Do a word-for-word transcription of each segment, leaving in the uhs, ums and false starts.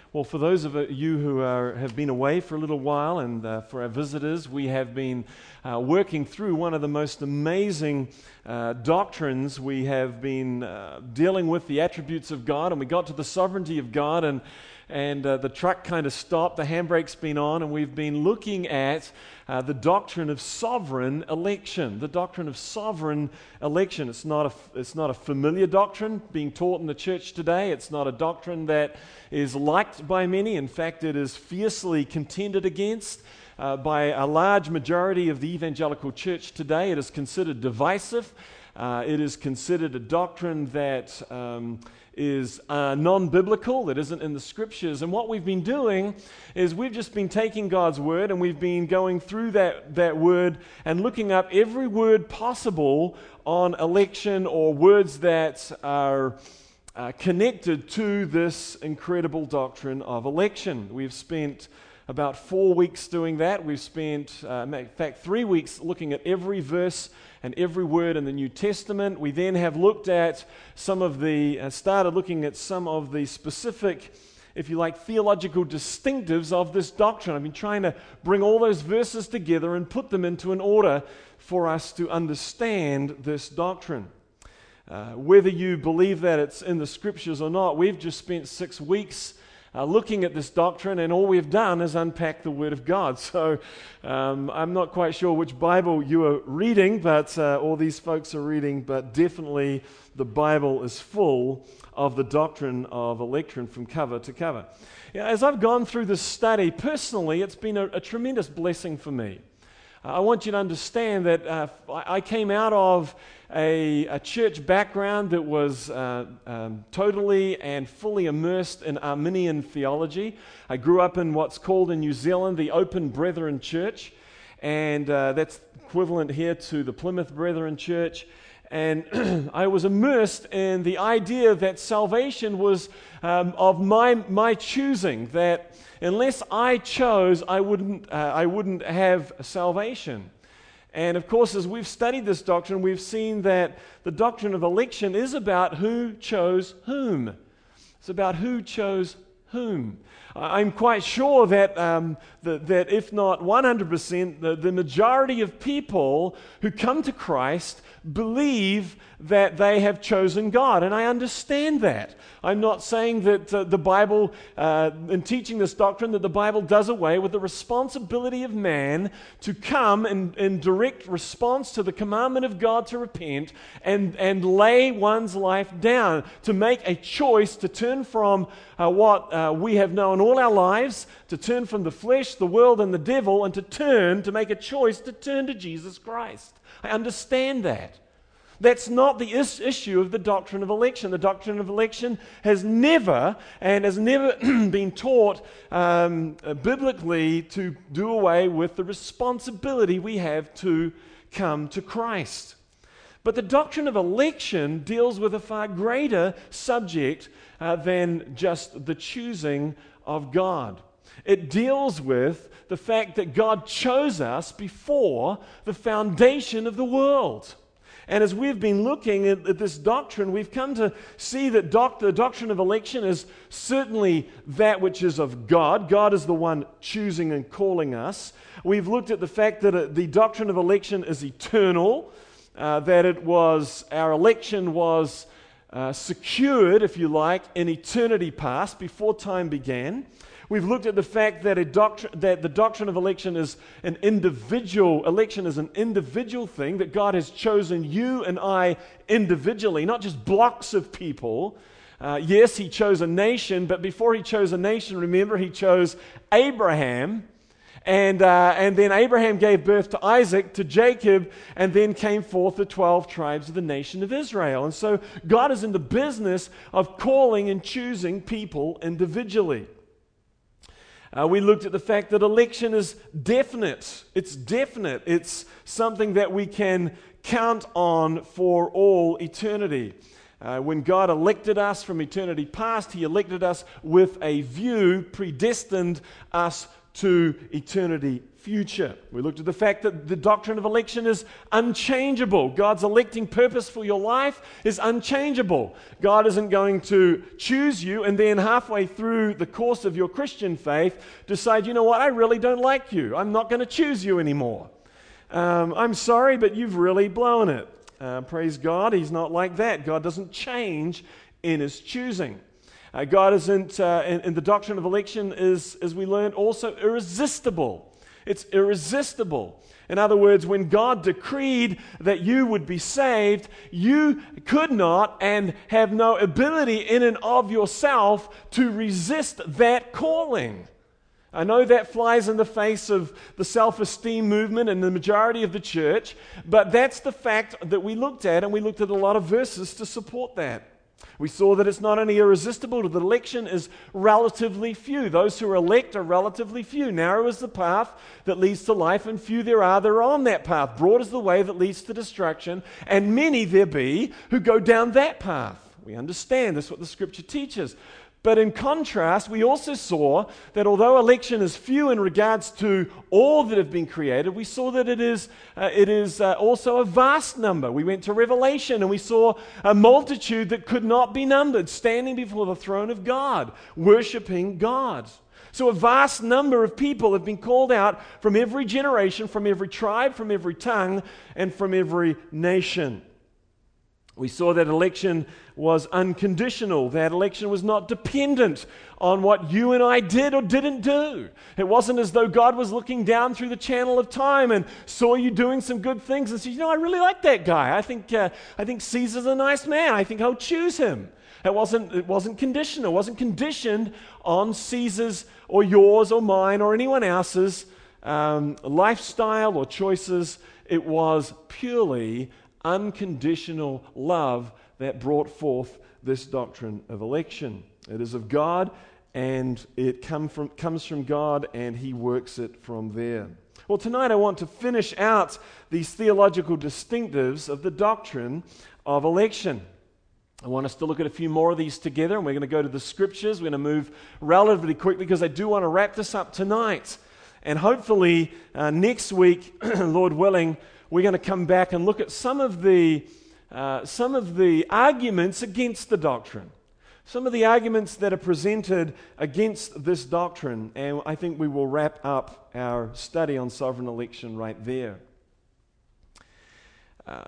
Well, for those of you who are, have been away for a little while, and uh, for our visitors, we have been uh, working through one of the most amazing uh, doctrines. We have been uh, dealing with the attributes of God, and we got to the sovereignty of God, and and uh, the truck kind of stopped, the handbrake's been on, and we've been looking at uh, the doctrine of sovereign election. The doctrine of sovereign election. It's not a, it's not a familiar doctrine being taught in the church today. It's not a doctrine that is liked by many. In fact, it is fiercely contended against uh, by a large majority of the evangelical church today. It is considered divisive. Uh, it is considered a doctrine that um, is uh, non-biblical, that isn't in the Scriptures. And what we've been doing is we've just been taking God's Word and we've been going through that, that Word and looking up every word possible on election or words that are uh, connected to this incredible doctrine of election. We've spent about four weeks doing that. We've spent, uh, in fact, three weeks looking at every verse and every word in the New Testament. We then have looked at some of the, uh, started looking at some of the specific, if you like, theological distinctives of this doctrine. I've been trying to bring all those verses together and put them into an order for us to understand this doctrine. Uh, whether you believe that it's in the Scriptures or not, we've just spent six weeks Uh, looking at this doctrine, and all we've done is unpack the Word of God. So um, I'm not quite sure which Bible you are reading, but uh, all these folks are reading, but definitely the Bible is full of the doctrine of election from cover to cover. You know, as I've gone through this study, personally, it's been a, a tremendous blessing for me. Uh, I want you to understand that uh, I came out of a, a church background that was uh, um, totally and fully immersed in Arminian theology. I grew up in what's called in New Zealand the Open Brethren Church, and uh, that's equivalent here to the Plymouth Brethren Church. And I was immersed in the idea that salvation was um, of my my choosing, that unless I chose, I wouldn't uh, I wouldn't have salvation. And of course, as we've studied this doctrine, we've seen that the doctrine of election is about who chose whom. It's about who chose whom. I'm quite sure that um, the, that if not one hundred percent, the, the majority of people who come to Christ believe that they have chosen God, and I understand that. I'm not saying that uh, the Bible, uh, in teaching this doctrine, that the Bible does away with the responsibility of man to come in, in direct response to the commandment of God to repent and, and lay one's life down, to make a choice to turn from uh, what uh, we have known all our lives, to turn from the flesh, the world, and the devil, and to turn, to make a choice to turn to Jesus Christ. I understand that. That's not the is- issue of the doctrine of election. The doctrine of election has never and has never been taught um, uh, biblically to do away with the responsibility we have to come to Christ. But the doctrine of election deals with a far greater subject uh, than just the choosing of God. It deals with the fact that God chose us before the foundation of the world. And as we've been looking at, at this doctrine, we've come to see that doc, the doctrine of election is certainly that which is of God. God is the one choosing and calling us. We've looked at the fact that uh, the doctrine of election is eternal, uh, that it was, our election was uh, secured, if you like, in eternity past, before time began. We've looked at the fact that a doctrine, that the doctrine of election is an individual, election is an individual thing, that God has chosen you and I individually, not just blocks of people. Uh, yes, He chose a nation, but before He chose a nation, remember, He chose Abraham, and uh, and then Abraham gave birth to Isaac, to Jacob, and then came forth the twelve tribes of the nation of Israel. And so God is in the business of calling and choosing people individually. Uh, we looked at the fact that election is definite. It's definite. It's something that we can count on for all eternity. Uh, when God elected us from eternity past, He elected us with a view, predestined us to eternity future. We looked at the fact that the doctrine of election is unchangeable. God's electing purpose for your life is unchangeable. God isn't going to choose you and then halfway through the course of your Christian faith decide, you know what, I really don't like you. I'm not going to choose you anymore. Um, I'm sorry, but you've really blown it. Uh, praise God, He's not like that. God doesn't change in His choosing. Uh, God isn't, uh, in, in the doctrine of election is, as we learned, also irresistible. It's irresistible. In other words, when God decreed that you would be saved, you could not and have no ability in and of yourself to resist that calling. I know that flies in the face of the self-esteem movement and the majority of the church, but that's the fact that we looked at, and we looked at a lot of verses to support that. We saw that it's not only irresistible, the election is relatively few. Those who are elect are relatively few. Narrow is the path that leads to life, and few there are that are on that path. Broad is the way that leads to destruction, and many there be who go down that path. We understand that's what the Scripture teaches. But in contrast, we also saw that although election is few in regards to all that have been created, we saw that it is, uh, it is uh, also a vast number. We went to Revelation and we saw a multitude that could not be numbered standing before the throne of God, worshiping God. So a vast number of people have been called out from every generation, from every tribe, from every tongue, and from every nation. We saw that election was unconditional. That election was not dependent on what you and I did or didn't do. It wasn't as though God was looking down through the channel of time and saw you doing some good things and said, you know, I really like that guy. I think uh, I think Caesar's a nice man. I think I'll choose him. It wasn't, it wasn't conditional. It wasn't conditioned on Caesar's or yours or mine or anyone else's um, lifestyle or choices. It was purely unconditional love that brought forth this doctrine of election. It is of God, and it come from, comes from God, and He works it from there. Well, tonight I want to finish out these theological distinctives of the doctrine of election. I want us to look at a few more of these together, and we're going to go to the Scriptures. We're going to move relatively quickly because I do want to wrap this up tonight. And hopefully uh, next week, Lord willing, we're going to come back and look at some of the uh, some of the arguments against the doctrine, some of the arguments that are presented against this doctrine, and I think we will wrap up our study on sovereign election right there. Uh,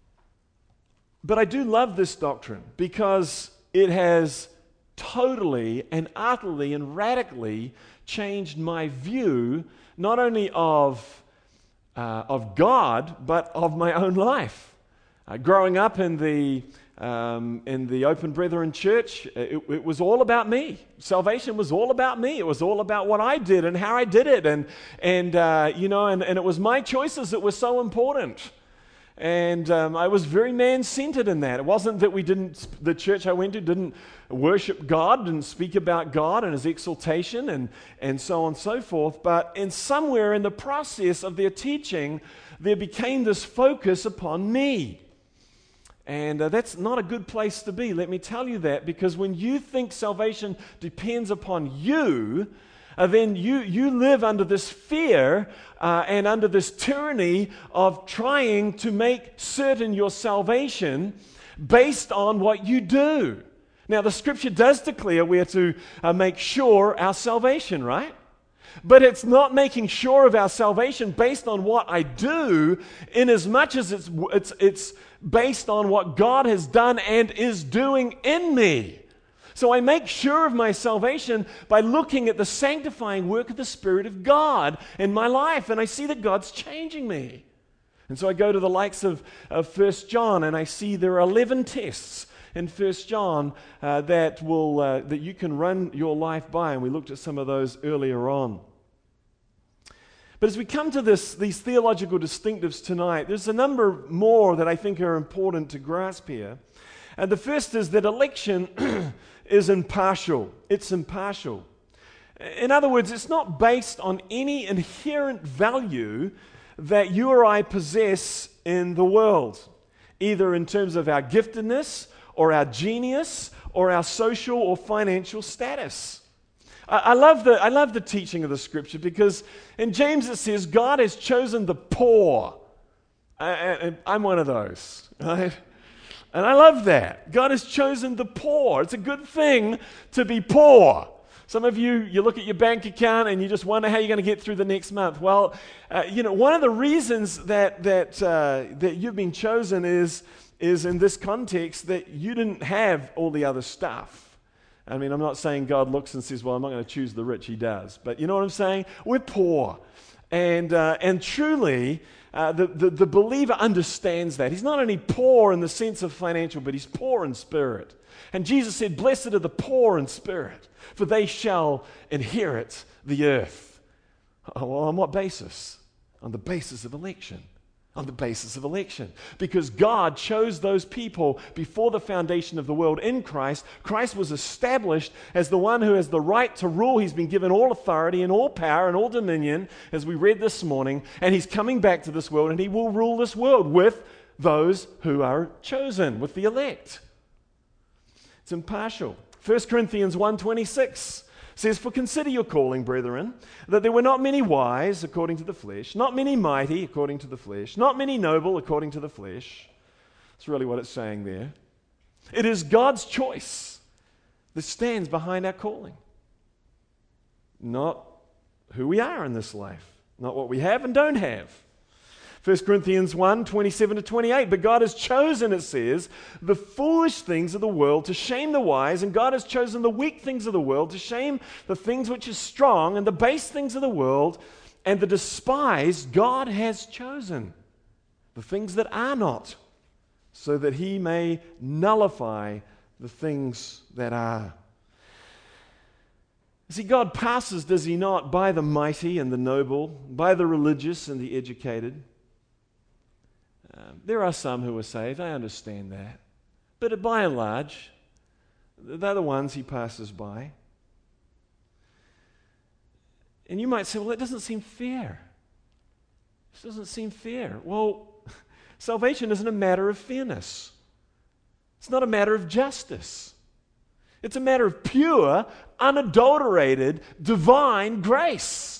but I do love this doctrine because it has totally and utterly and radically changed my view not only of Uh, of God, but of my own life. Uh, growing up in the um, in the Open Brethren Church, it, it was all about me. Salvation was all about me. It was all about what I did and how I did it, and and uh, you know, and, and it was my choices that were so important. And um, I was very man-centered in that. It wasn't that we didn't, the church I went to didn't worship God, didn't speak about God and His exaltation and, and so on and so forth. But in somewhere in the process of their teaching, there became this focus upon me. And uh, that's not a good place to be, let me tell you that, because when you think salvation depends upon you, Uh, then you, you live under this fear uh, and under this tyranny of trying to make certain your salvation based on what you do. Now, the Scripture does declare we are to uh, make sure our salvation, right? But it's not making sure of our salvation based on what I do, in as much as it's, it's, it's based on what God has done and is doing in me. So I make sure of my salvation by looking at the sanctifying work of the Spirit of God in my life, and I see that God's changing me. And so I go to the likes of, of First John, and I see there are eleven tests in First John uh, that will uh, that you can run your life by, and we looked at some of those earlier on. But as we come to this, these theological distinctives tonight, there's a number more that I think are important to grasp here. And the first is that election is impartial. It's impartial. In other words, it's not based on any inherent value that you or I possess in the world, either in terms of our giftedness or our genius or our social or financial status. I, I love the I love the teaching of the Scripture, because in James it says God has chosen the poor. I, I, I'm one of those, right? And I love that. God has chosen the poor. It's a good thing to be poor. Some of you, you look at your bank account and you just wonder how you're going to get through the next month. Well, uh, you know, one of the reasons that that uh, that you've been chosen is is in this context that you didn't have all the other stuff. I mean, I'm not saying God looks and says, well, I'm not going to choose the rich. He does. But you know what I'm saying? We're poor. And uh, and truly, uh, the, the, the believer understands that. He's not only poor in the sense of financial, but he's poor in spirit. And Jesus said, blessed are the poor in spirit, for they shall inherit the earth. Oh, well, on what basis? On the basis of election. On the basis of election. Because God chose those people before the foundation of the world in Christ. Christ was established as the one who has the right to rule. He's been given all authority and all power and all dominion, as we read this morning. And he's coming back to this world, and he will rule this world with those who are chosen, with the elect. It's impartial. First Corinthians one twenty-six says, for consider your calling, brethren, that there were not many wise according to the flesh, not many mighty according to the flesh, not many noble according to the flesh. That's really what it's saying there. It is God's choice that stands behind our calling. Not who we are in this life, not what we have and don't have. First Corinthians one, twenty-seven to twenty-eight. But God has chosen, it says, the foolish things of the world to shame the wise, and God has chosen the weak things of the world to shame the things which are strong, and the base things of the world, and the despised God has chosen, the things that are not, so that he may nullify the things that are. See, God passes, does he not, by the mighty and the noble, by the religious and the educated. Um, there are some who are saved, I understand that. But by and large, they're the ones he passes by. And you might say, well, that doesn't seem fair. This doesn't seem fair. Well, salvation isn't a matter of fairness. It's not a matter of justice. It's a matter of pure, unadulterated, divine grace.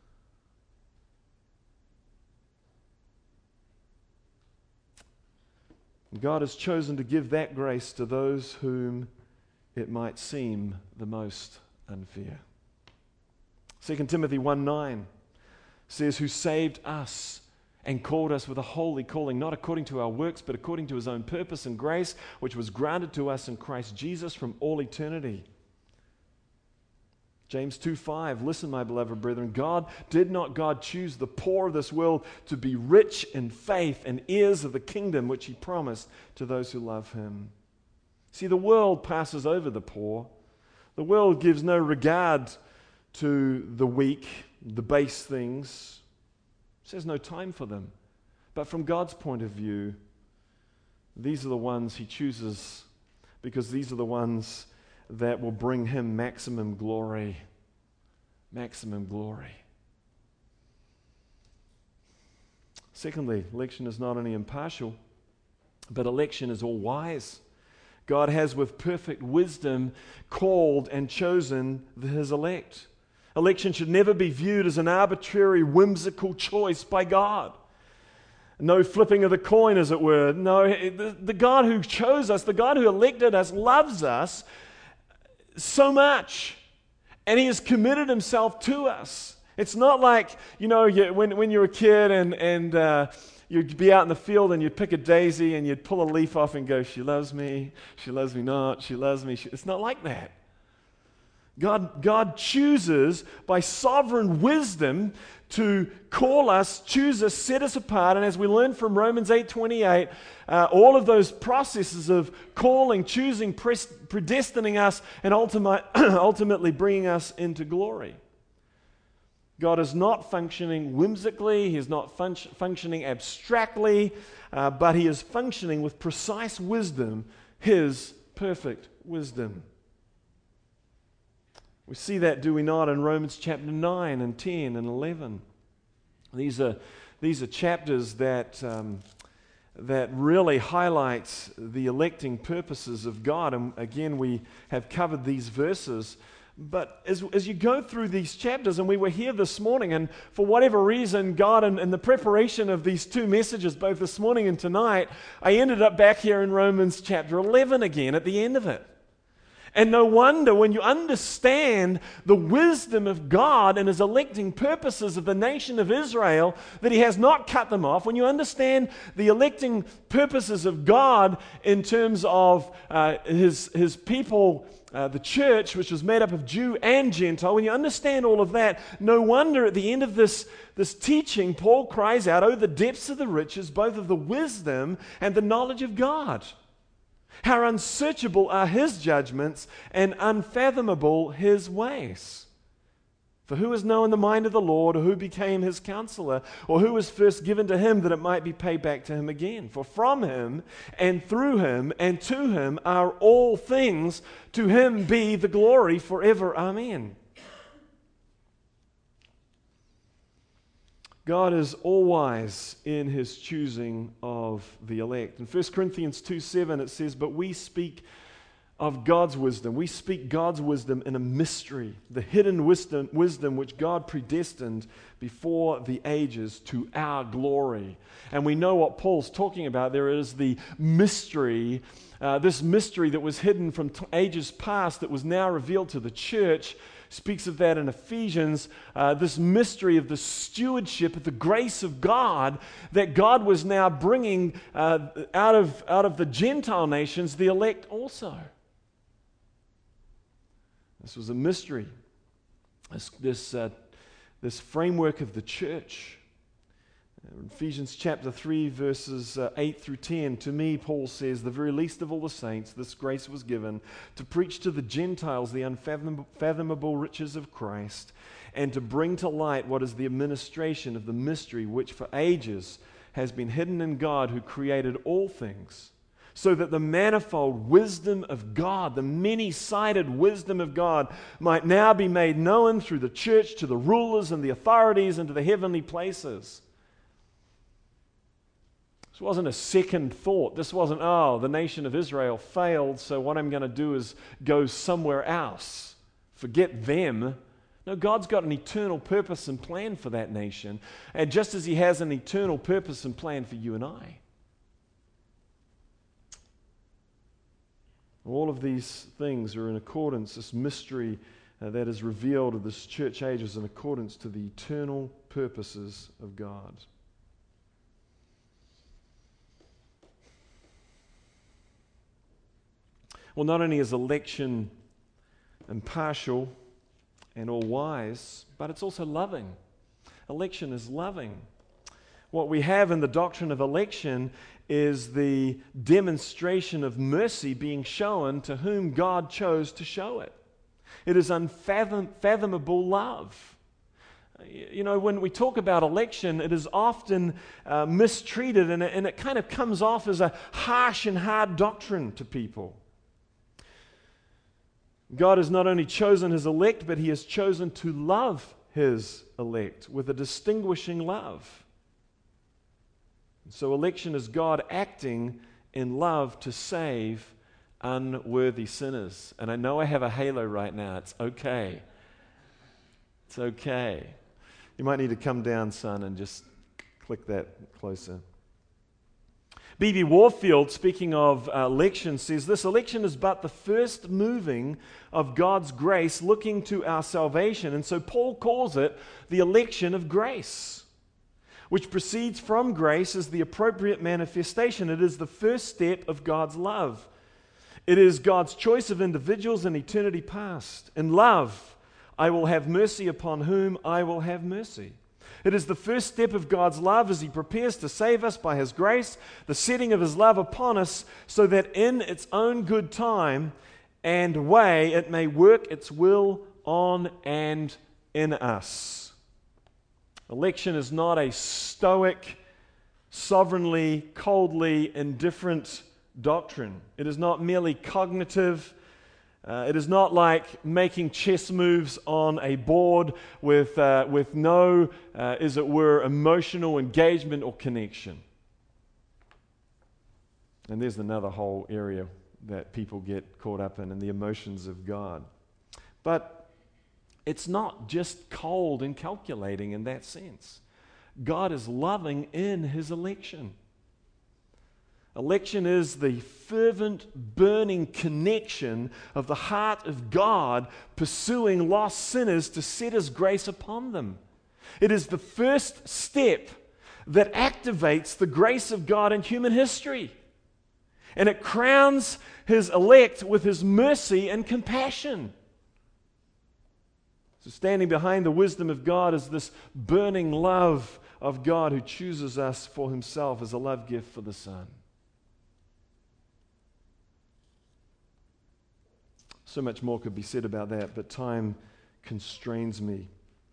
God has chosen to give that grace to those whom it might seem the most unfair. Second Timothy one nine says, who saved us and called us with a holy calling, not according to our works, but according to his own purpose and grace, which was granted to us in Christ Jesus from all eternity. James two five, listen, my beloved brethren, God did not God choose the poor of this world to be rich in faith and heirs of the kingdom which he promised to those who love him. See, the world passes over the poor. The world gives no regard to the weak, the base things. It says no time for them. But from God's point of view, these are the ones he chooses, because these are the ones that will bring him maximum glory. Maximum glory. Secondly, election is not only impartial, but election is all wise. God has with perfect wisdom called and chosen his elect. Election should never be viewed as an arbitrary, whimsical choice by God. No flipping of the coin, as it were. No, the, the God who chose us, the God who elected us, loves us so much, and he has committed himself to us. It's not like, you know, you, when, when you're a kid and, and uh, you'd be out in the field and you'd pick a daisy and you'd pull a leaf off and go, she loves me, she loves me not, she loves me. She, it's not like that. God, God chooses by sovereign wisdom to call us, choose us, set us apart. And as we learn from Romans eight twenty-eight, uh, all of those processes of calling, choosing, pres- predestining us, and ultimate, ultimately bringing us into glory. God is not functioning whimsically. He is not fun- functioning abstractly, uh, but he is functioning with precise wisdom, his perfect wisdom. We see that, do we not, in Romans chapter nine and ten and eleven. These are, these are chapters that, um, that really highlight the electing purposes of God. And again, we have covered these verses But as, as you go through these chapters, and we were here this morning, and for whatever reason, God, in, in the preparation of these two messages, both this morning and tonight, I ended up back here in Romans chapter eleven again at the end of it. And no wonder when you understand the wisdom of God and His electing purposes of the nation of Israel, that He has not cut them off. When you understand the electing purposes of God in terms of uh, His, His people, uh, the church, which was made up of Jew and Gentile, when you understand all of that, no wonder at the end of this, this teaching, Paul cries out, "Oh, the depths of the riches, both of the wisdom and the knowledge of God. How unsearchable are His judgments and unfathomable His ways. For who has known the mind of the Lord, or who became His counselor, or who was first given to Him that it might be paid back to Him again? For from Him and through Him and to Him are all things. To Him be the glory forever. Amen." God is all-wise in His choosing of the elect. In First Corinthians two seven it says, "But we speak of God's wisdom. We speak God's wisdom in a mystery, the hidden wisdom, wisdom which God predestined before the ages to our glory." And we know what Paul's talking about. There is the mystery, uh, this mystery that was hidden from t- ages past that was now revealed to the church. Speaks of that in Ephesians, uh, this mystery of the stewardship of the grace of God, that God was now bringing uh, out of, out of the Gentile nations, the elect also. This was a mystery, this, this, uh, this framework of the church. In Ephesians chapter three, verses uh, eight through ten, "To me," Paul says, "the very least of all the saints, this grace was given, to preach to the Gentiles the unfathomable riches of Christ, and to bring to light what is the administration of the mystery which for ages has been hidden in God who created all things, so that the manifold wisdom of God, the many-sided wisdom of God, might now be made known through the church to the rulers and the authorities and to the heavenly places." This wasn't a second thought. This wasn't, oh, the nation of Israel failed, so what I'm going to do is go somewhere else. Forget them. No, God's got an eternal purpose and plan for that nation, and just as He has an eternal purpose and plan for you and I. All of these things are in accordance, this mystery uh, that is revealed of this church age is in accordance to the eternal purposes of God. Well, not only is election impartial and all-wise, but it's also loving. Election is loving. What we have in the doctrine of election is the demonstration of mercy being shown to whom God chose to show it. It is unfathomable love. You know, when we talk about election, it is often uh, mistreated, and it, and it kind of comes off as a harsh and hard doctrine to people. God has not only chosen His elect, but He has chosen to love His elect with a distinguishing love. So election is God acting in love to save unworthy sinners. And I know I have a halo right now. It's okay. It's okay. You might need to come down, son, and just click that closer. B B Warfield, speaking of uh, election, says this: "Election is but the first moving of God's grace looking to our salvation." And so Paul calls it the election of grace, which proceeds from grace as the appropriate manifestation. It is the first step of God's love. It is God's choice of individuals in eternity past. In love, I will have mercy upon whom I will have mercy. It is the first step of God's love as He prepares to save us by His grace, the setting of His love upon us, so that in its own good time and way it may work its will on and in us. Election is not a stoic, sovereignly, coldly indifferent doctrine. It is not merely cognitive. Uh, it is not like making chess moves on a board with, uh, with no, uh, as it were, emotional engagement or connection. And there's another whole area that people get caught up in, in the emotions of God. But It's not just cold and calculating in that sense. God is loving in his election. Election is the fervent, burning connection of the heart of God pursuing lost sinners to set his grace upon them. It is the first step that activates the grace of God in human history. And it crowns his elect with his mercy and compassion. So standing behind the wisdom of God is this burning love of God who chooses us for himself as a love gift for the Son. So much more could be said about that, but time constrains me.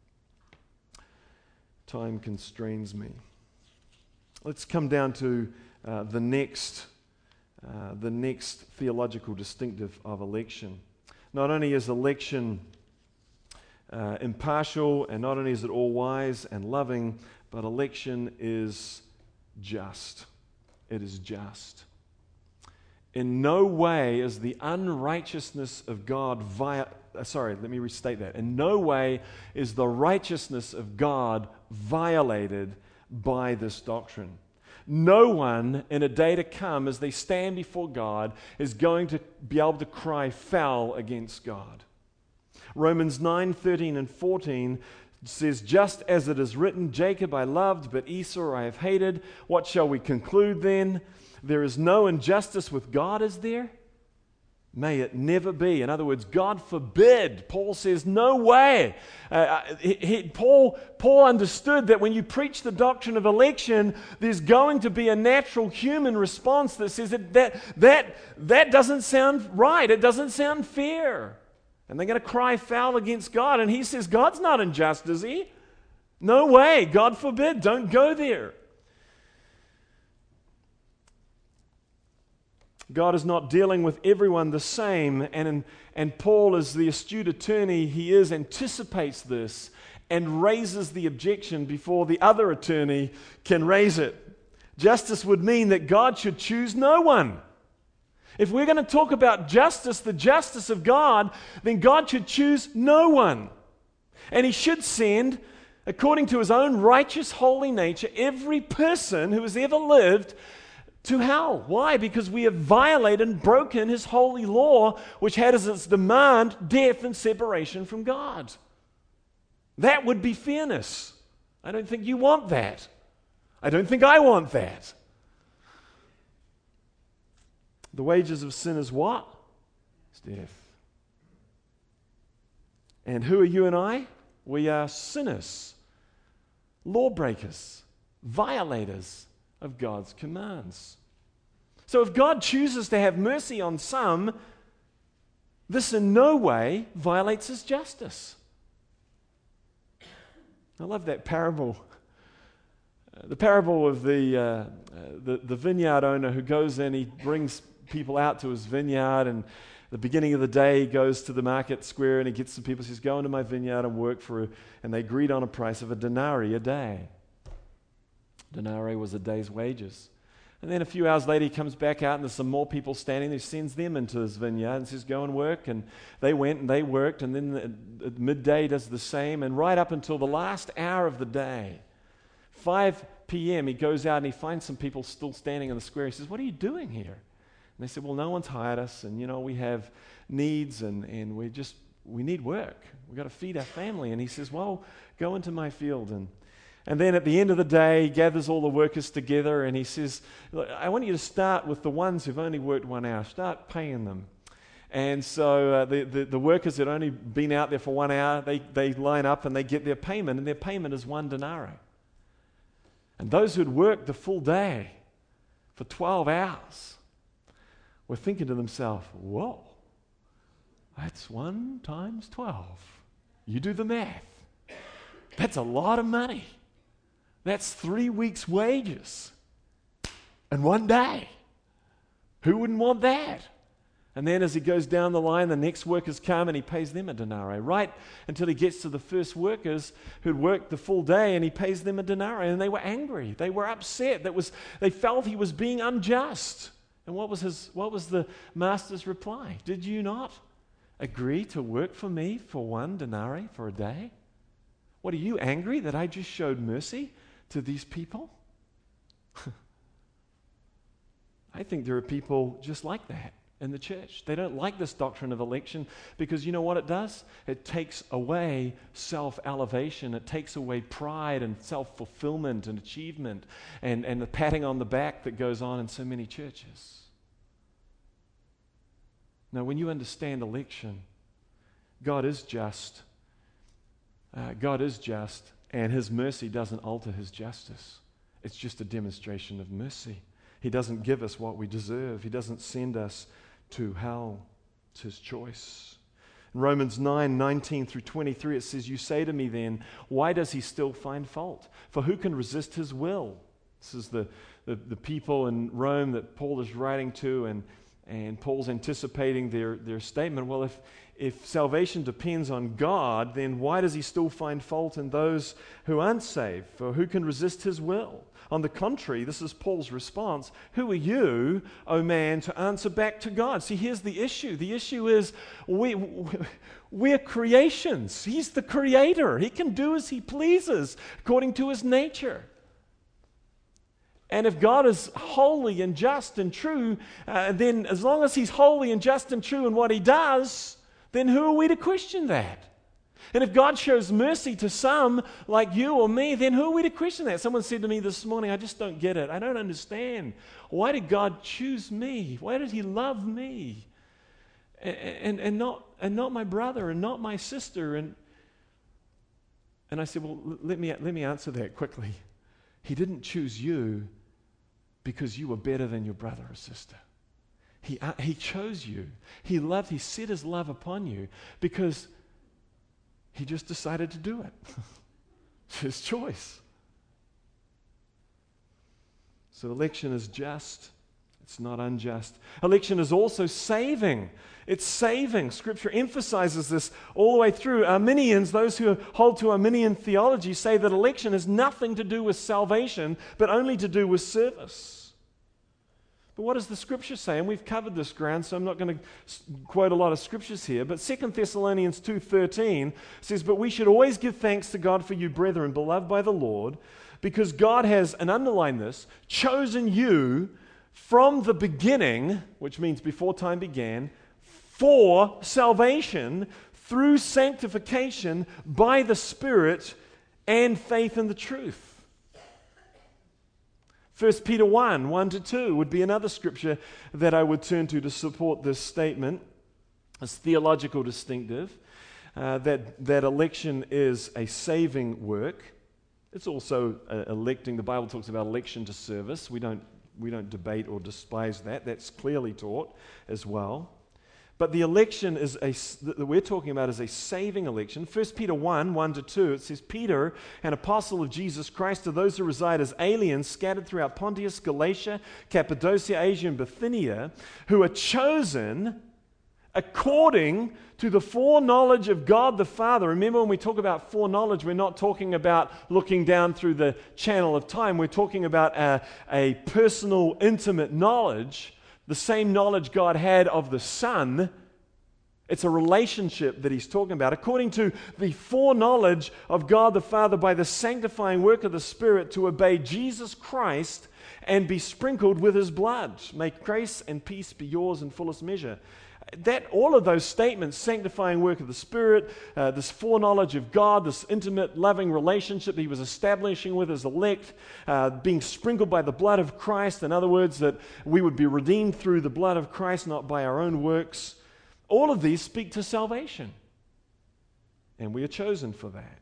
Time constrains me. Let's come down to uh, the next, uh, the next theological distinctive of election. Not only is election uh, impartial, and not only is it all-wise and loving, but election is just. It is just. In no way is the unrighteousness of God via, uh, sorry, let me restate that. In no way is the righteousness of God violated by this doctrine. No one in a day to come, as they stand before God, is going to be able to cry foul against God. Romans nine, thirteen and fourteen says, just as it is written, Jacob I loved, but Esau I have hated. What shall we conclude then? There is no injustice with God, is there? May it never be. In other words, God forbid. Paul says, no way. Uh, he, he, Paul, Paul understood that when you preach the doctrine of election, there's going to be a natural human response that says that that, that, that doesn't sound right. It doesn't sound fair. And they're going to cry foul against God. And he says, God's not unjust, is he? No way. God forbid. Don't go there. God is not dealing with everyone the same, and, and Paul, as the astute attorney he is, anticipates this and raises the objection before the other attorney can raise it. Justice would mean that God should choose no one. If we're going to talk about justice, the justice of God, then God should choose no one. And he should send, according to his own righteous, holy nature, every person who has ever lived to hell. Why? Because we have violated and broken his holy law, which had as its demand death and separation from God. That would be fairness. I don't think you want that. I don't think I want that. The wages of sin is what? It's death. And who are you and I? We are sinners, lawbreakers, violators of God's commands. So if God chooses to have mercy on some, this in no way violates his justice. I love that parable. Uh, the parable of the, uh, uh, the the vineyard owner who goes in, he brings people out to his vineyard, and the beginning of the day he goes to the market square and he gets some people, says, go into my vineyard and work for, a, and they agreed on a price of a denarii a day. Denarii was a day's wages. And then a few hours later, he comes back out and there's some more people standing there. He sends them into his vineyard and says, go and work. And they went and they worked. And then at midday, he does the same. And right up until the last hour of the day, five p.m., he goes out and he finds some people still standing in the square. He says, what are you doing here? And they said, well, no one's hired us. And, you know, we have needs and, and we just, we need work. We've got to feed our family. And he says, well, go into my field. And And then at the end of the day, he gathers all the workers together and he says, look, I want you to start with the ones who've only worked one hour. Start paying them. And so uh, the, the, the workers that only been out there for one hour, they, they line up and they get their payment, and their payment is one denarii. And those who had worked the full day for twelve hours were thinking to themselves, whoa, that's one times twelve. You do the math. That's a lot of money. That's three weeks' wages in one day. Who wouldn't want that? And then as he goes down the line, the next workers come and he pays them a denarii, right until he gets to the first workers who'd worked the full day, and he pays them a denarii. And they were angry. They were upset. That was, they felt he was being unjust. And what was his? What was the master's reply? Did you not agree to work for me for one denarii for a day? What, are you angry that I just showed mercy to these people? I think there are people just like that in the church. They don't like this doctrine of election because you know what it does? It takes away self-elevation. It takes away pride and self-fulfillment and achievement and, and the patting on the back that goes on in so many churches. Now, when you understand election, God is just. Uh, God is just, and His mercy doesn't alter His justice. It's just a demonstration of mercy. He doesn't give us what we deserve. He doesn't send us to hell. It's His choice. In Romans nine, nineteen through twenty-three, it says, "You say to me then, why does He still find fault? For who can resist His will?" This is the, the, the people in Rome that Paul is writing to, and, and Paul's anticipating their, their statement. Well, if, if salvation depends on God, then why does He still find fault in those who aren't saved? For who can resist His will? On the contrary, this is Paul's response. Who are you, O man, to answer back to God? See, here's the issue. The issue is we, we're creations. He's the creator. He can do as He pleases according to His nature. And if God is holy and just and true, uh, then as long as He's holy and just and true in what He does, then who are we to question that? And if God shows mercy to some, like you or me, then who are we to question that? Someone said to me this morning, I just don't get it. I don't understand. Why did God choose me? Why did He love me? And, and, and, not, and not my brother and not my sister. And, and I said, well, let me, let me answer that quickly. He didn't choose you because you were better than your brother or sister. He, uh, he chose you. He loved, He set His love upon you because He just decided to do it. It's His choice. So election is just. It's not unjust. Election is also saving. It's saving. Scripture emphasizes this all the way through. Arminians, those who hold to Arminian theology, say that election has nothing to do with salvation, but only to do with service. But what does the Scripture say? And we've covered this ground, so I'm not going to quote a lot of scriptures here. But Second Thessalonians two thirteen says, "But we should always give thanks to God for you, brethren, beloved by the Lord, because God has," and underline this, "chosen you from the beginning," which means before time began, "for salvation through sanctification by the Spirit and faith in the truth." First Peter one, one to two would be another scripture that I would turn to to support this statement. It's theological distinctive, uh, that, that election is a saving work. It's also uh, electing. The Bible talks about election to service. We don't, we don't debate or despise that. That's clearly taught as well. But the election is a, that we're talking about is a saving election. First Peter one, one to two, it says, "Peter, an apostle of Jesus Christ, to those who reside as aliens scattered throughout Pontus, Galatia, Cappadocia, Asia, and Bithynia, who are chosen according to the foreknowledge of God the Father." Remember, when we talk about foreknowledge, we're not talking about looking down through the channel of time. We're talking about a, a personal, intimate knowledge. The same knowledge God had of the Son. It's a relationship that He's talking about. According to the foreknowledge of God the Father by the sanctifying work of the Spirit, to obey Jesus Christ and be sprinkled with His blood. May grace and peace be yours in fullest measure. That, all of those statements, sanctifying work of the Spirit, uh, this foreknowledge of God, this intimate, loving relationship He was establishing with His elect, uh, being sprinkled by the blood of Christ, in other words, that we would be redeemed through the blood of Christ, not by our own works. All of these speak to salvation. And we are chosen for that.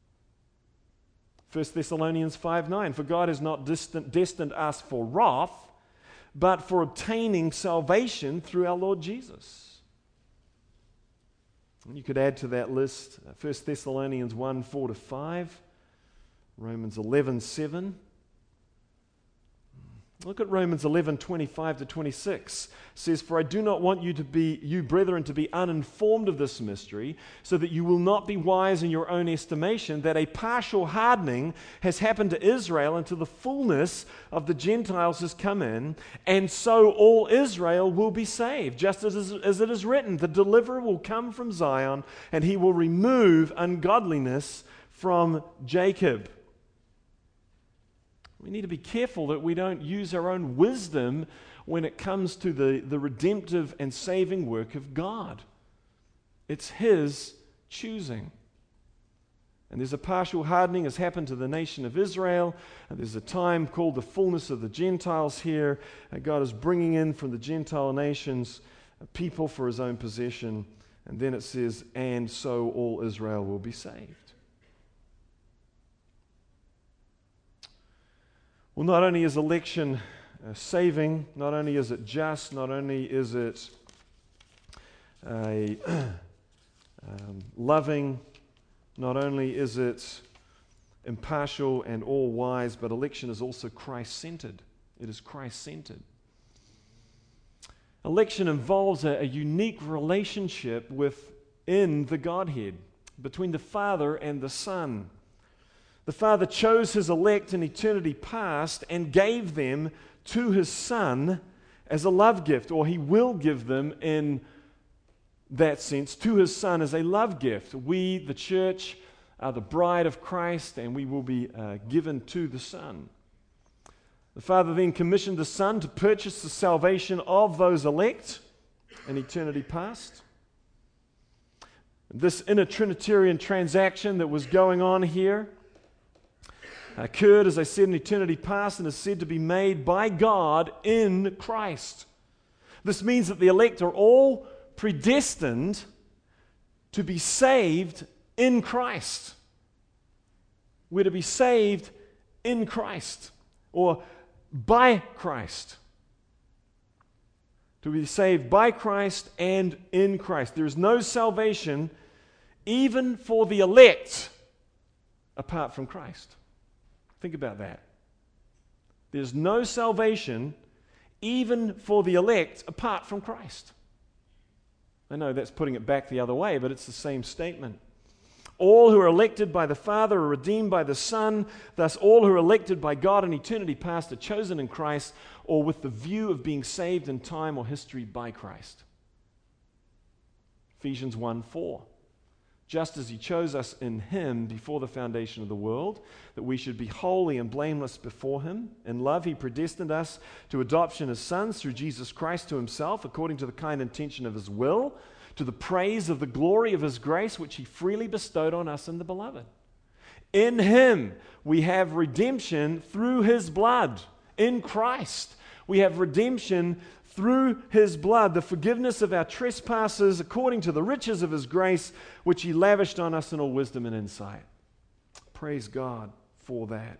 First Thessalonians five nine, "For God has not distant, destined us for wrath, but for obtaining salvation through our Lord Jesus." And you could add to that list First Thessalonians one, four to five, Romans eleven, seven, Look at Romans eleven, twenty-five to twenty-six. It says, "For I do not want you to be, you brethren, to be uninformed of this mystery, so that you will not be wise in your own estimation, that a partial hardening has happened to Israel until the fullness of the Gentiles has come in, and so all Israel will be saved. Just as, as it is written, the deliverer will come from Zion, and he will remove ungodliness from Jacob." We need to be careful that we don't use our own wisdom when it comes to the, the redemptive and saving work of God. It's His choosing. And there's a partial hardening has happened to the nation of Israel. And there's a time called the fullness of the Gentiles here. And God is bringing in from the Gentile nations a people for His own possession. And then it says, "And so all Israel will be saved." Well, not only is election uh, saving, not only is it just, not only is it a, um, loving, not only is it impartial and all-wise, but election is also Christ-centered. It is Christ-centered. Election involves a, a unique relationship within the Godhead, between the Father and the Son. The Father chose His elect in eternity past and gave them to His Son as a love gift, or He will give them in that sense to His Son as a love gift. We, the church, are the bride of Christ, and we will be uh, given to the Son. The Father then commissioned the Son to purchase the salvation of those elect in eternity past. This inner Trinitarian transaction that was going on here occurred, as I said, in eternity past and is said to be made by God in Christ. This means that the elect are all predestined to be saved in Christ. We're to be saved in Christ, or by Christ. To be saved by Christ and in Christ. There is no salvation, even for the elect, apart from Christ. Think about that. There's no salvation, even for the elect, apart from Christ. I know that's putting it back the other way, but it's the same statement. All who are elected by the Father are redeemed by the Son. Thus, all who are elected by God in eternity past are chosen in Christ, or with the view of being saved in time or history by Christ. Ephesians one four. Just as He chose us in Him before the foundation of the world, that we should be holy and blameless before Him. In love, He predestined us to adoption as sons through Jesus Christ to Himself, according to the kind intention of His will, to the praise of the glory of His grace, which He freely bestowed on us in the Beloved. In Him, we have redemption through His blood. In Christ, we have redemption through His blood, the forgiveness of our trespasses according to the riches of His grace, which He lavished on us in all wisdom and insight. Praise God for that.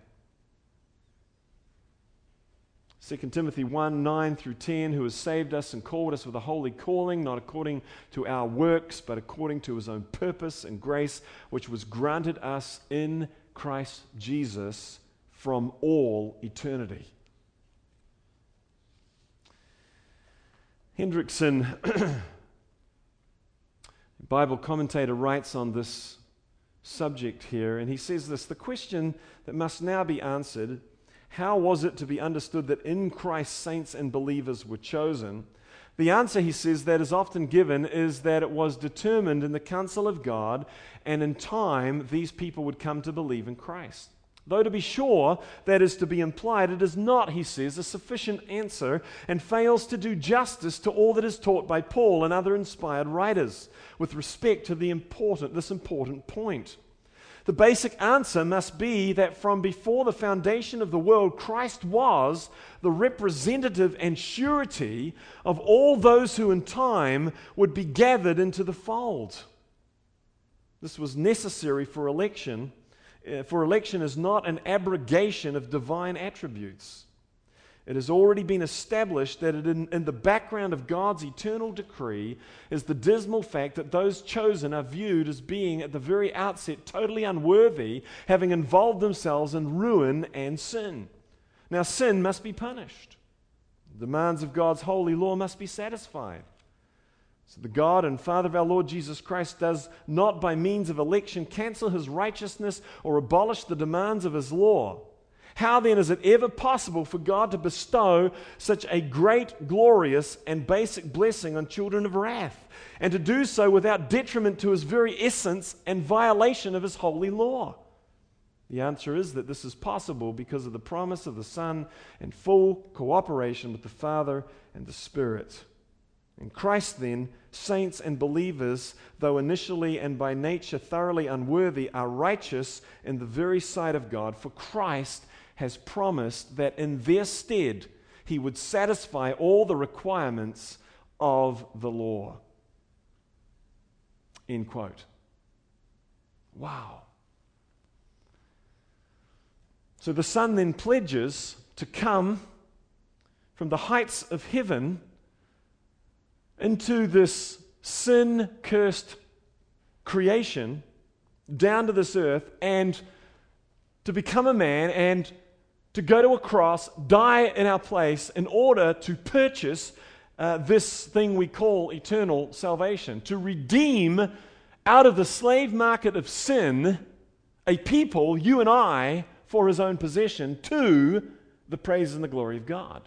Second Timothy one, nine through ten, who has saved us and called us with a holy calling, not according to our works, but according to His own purpose and grace, which was granted us in Christ Jesus from all eternity. Hendrickson, Bible commentator, writes on this subject here, and he says this: the question that must now be answered, how was it to be understood that in Christ saints and believers were chosen? The answer, he says, that is often given is that it was determined in the counsel of God, and in time these people would come to believe in Christ. Though to be sure, that is to be implied, it is not, he says, a sufficient answer, and fails to do justice to all that is taught by Paul and other inspired writers with respect to the important, this important point. The basic answer must be that from before the foundation of the world, Christ was the representative and surety of all those who in time would be gathered into the fold. This was necessary for election. For election is not an abrogation of divine attributes. It has already been established that it in, in the background of God's eternal decree is the dismal fact that those chosen are viewed as being at the very outset totally unworthy, having involved themselves in ruin and sin. Now, sin must be punished. The demands of God's holy law must be satisfied. So the God and Father of our Lord Jesus Christ does not by means of election cancel his righteousness or abolish the demands of his law. How then is it ever possible for God to bestow such a great, glorious, and basic blessing on children of wrath, and to do so without detriment to his very essence and violation of his holy law? The answer is that this is possible because of the promise of the Son and full cooperation with the Father and the Spirit. In Christ, then, saints and believers, though initially and by nature thoroughly unworthy, are righteous in the very sight of God, for Christ has promised that in their stead he would satisfy all the requirements of the law. End quote. Wow. So the Son then pledges to come from the heights of heaven into this sin-cursed creation down to this earth and to become a man and to go to a cross, die in our place in order to purchase uh, this thing we call eternal salvation, to redeem out of the slave market of sin a people, you and I, for his own possession, to the praise and the glory of God.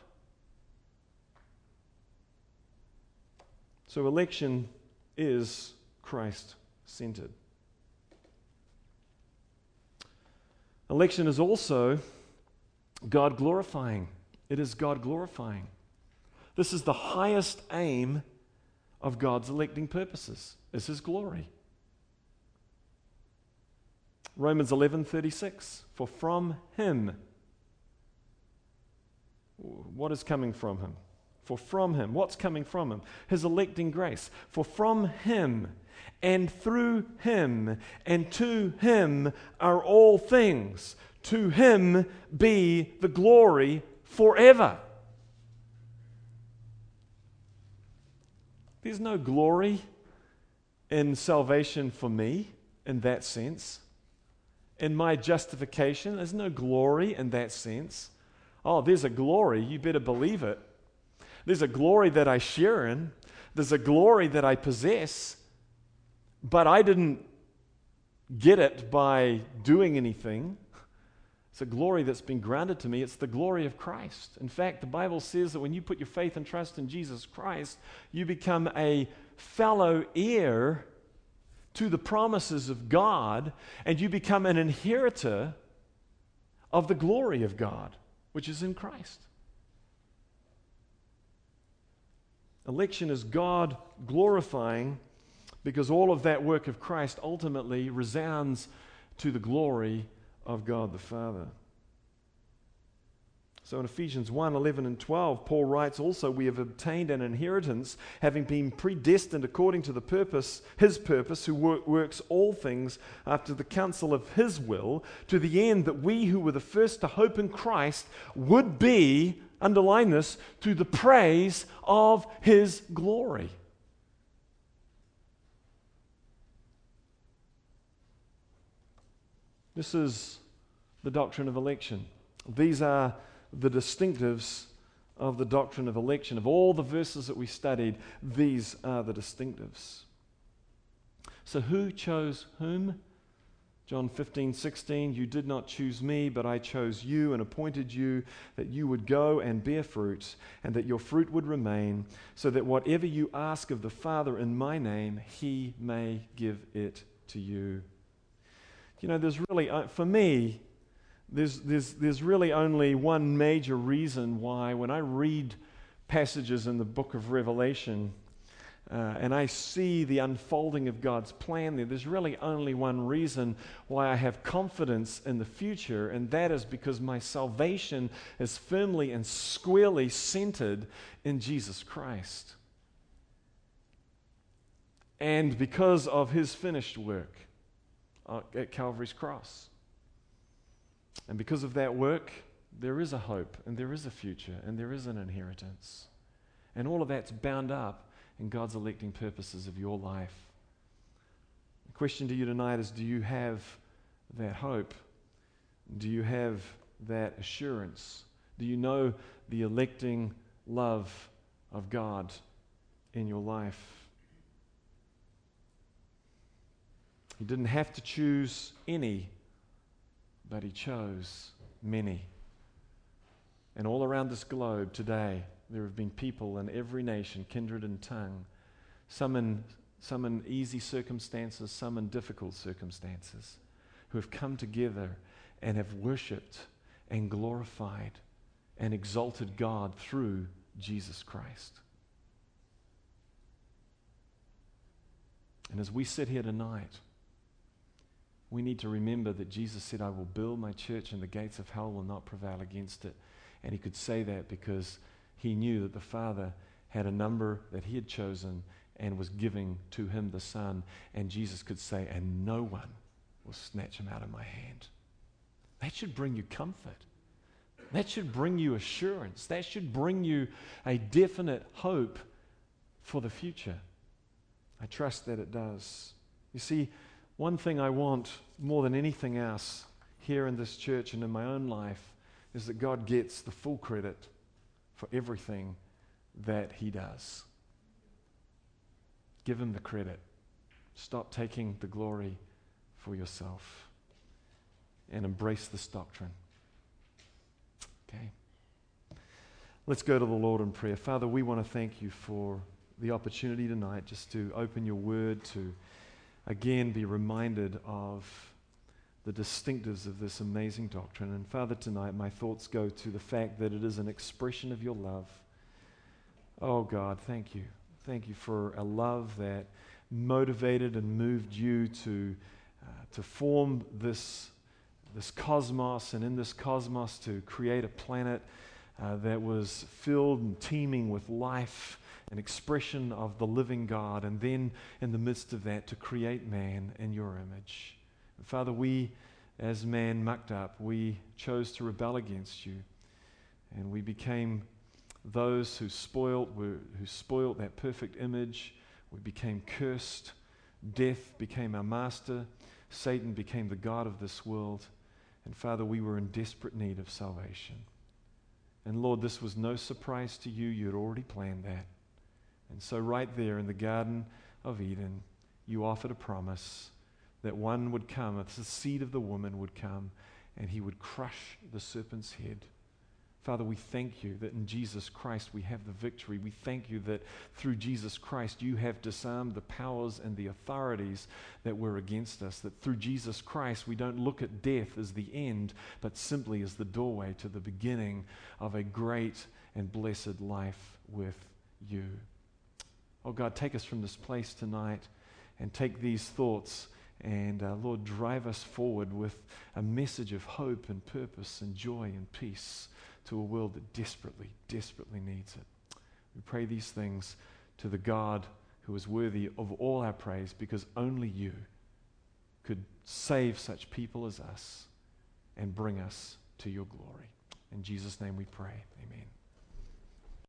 So election is Christ-centered. Election is also God-glorifying. It is God-glorifying. This is the highest aim of God's electing purposes, is his glory. Romans eleven thirty-six, for from him, what is coming from him? For from him, what's coming from him? His electing grace. For from him and through him and to him are all things. To him be the glory forever. There's no glory in salvation for me in that sense. In my justification, there's no glory in that sense. Oh, there's a glory, you better believe it. There's a glory that I share in. There's a glory that I possess, but I didn't get it by doing anything. It's a glory that's been granted to me. It's the glory of Christ. In fact, the Bible says that when you put your faith and trust in Jesus Christ, you become a fellow heir to the promises of God, and you become an inheritor of the glory of God, which is in Christ. Election is God glorifying because all of that work of Christ ultimately resounds to the glory of God the Father. So in Ephesians one, eleven and twelve, Paul writes, also we have obtained an inheritance, having been predestined according to the purpose, his purpose, who work, works all things after the counsel of his will, to the end that we who were the first to hope in Christ would be, underline this, to the praise of his glory. This is the doctrine of election. These are the distinctives of the doctrine of election. Of all the verses that we studied, these are the distinctives. So who chose whom? John fifteen, sixteen, you did not choose me, but I chose you and appointed you that you would go and bear fruit, and that your fruit would remain, so that whatever you ask of the Father in my name, he may give it to you. You know, there's really, uh, for me, there's, there's, there's really only one major reason why when I read passages in the book of Revelation, Uh, and I see the unfolding of God's plan there, there's really only one reason why I have confidence in the future, and that is because my salvation is firmly and squarely centered in Jesus Christ. And because of his finished work uh, at Calvary's cross. And because of that work, there is a hope, and there is a future, and there is an inheritance. And all of that's bound up in God's electing purposes of your life. The question to you tonight is, do you have that hope? Do you have that assurance? Do you know the electing love of God in your life? He didn't have to choose any, but he chose many. And all around this globe today, there have been people in every nation, kindred and tongue, some in, some in easy circumstances, some in difficult circumstances, who have come together and have worshipped and glorified and exalted God through Jesus Christ. And as we sit here tonight, we need to remember that Jesus said, I will build my church and the gates of hell will not prevail against it. And he could say that because he knew that the Father had a number that he had chosen and was giving to him the Son. And Jesus could say, and no one will snatch him out of my hand. That should bring you comfort. That should bring you assurance. That should bring you a definite hope for the future. I trust that it does. You see, one thing I want more than anything else here in this church and in my own life is that God gets the full credit for everything that he does. Give him the credit. Stop taking the glory for yourself and embrace this doctrine. Okay? Let's go to the Lord in prayer. Father, we want to thank you for the opportunity tonight just to open your word, to again be reminded of the distinctives of this amazing doctrine. And Father, tonight my thoughts go to the fact that it is an expression of your love. Oh God, thank you. Thank you for a love that motivated and moved you to uh, to form this this cosmos, and in this cosmos to create a planet uh, that was filled and teeming with life, an expression of the living God, and then in the midst of that to create man in your image. And Father, we as man mucked up, we chose to rebel against you, and we became those who spoiled, were, who spoiled that perfect image. We became cursed. Death became our master. Satan became the god of this world. And Father, we were in desperate need of salvation. And Lord, this was no surprise to you. You had already planned that. And so right there in the Garden of Eden, you offered a promise that one would come, the seed of the woman would come, and he would crush the serpent's head. Father, we thank you that in Jesus Christ we have the victory. We thank you that through Jesus Christ you have disarmed the powers and the authorities that were against us. That through Jesus Christ we don't look at death as the end, but simply as the doorway to the beginning of a great and blessed life with you. Oh God, take us from this place tonight and take these thoughts and uh, Lord, drive us forward with a message of hope and purpose and joy and peace to a world that desperately, desperately needs it. We pray these things to the God who is worthy of all our praise, because only you could save such people as us and bring us to your glory. In Jesus' name we pray. Amen.